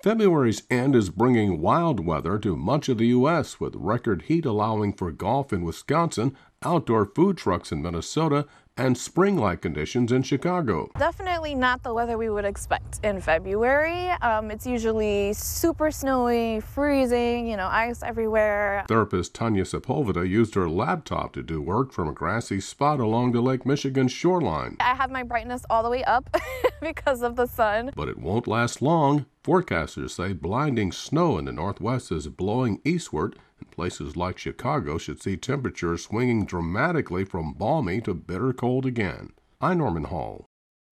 February's end is bringing wild weather to much of the U.S., with record heat allowing for golf in Wisconsin, outdoor food trucks in Minnesota, and spring-like conditions in Chicago. Definitely not the weather we would expect in February. It's usually super snowy, freezing, ice everywhere. Therapist Tanya Sepulveda used her laptop to do work from a grassy spot along the Lake Michigan shoreline. I have my brightness all the way up because of the sun. But it won't last long. Forecasters say blinding snow in the Northwest is blowing eastward, and places like Chicago should see temperatures swinging dramatically from balmy to bitter cold again. I'm Norman Hall.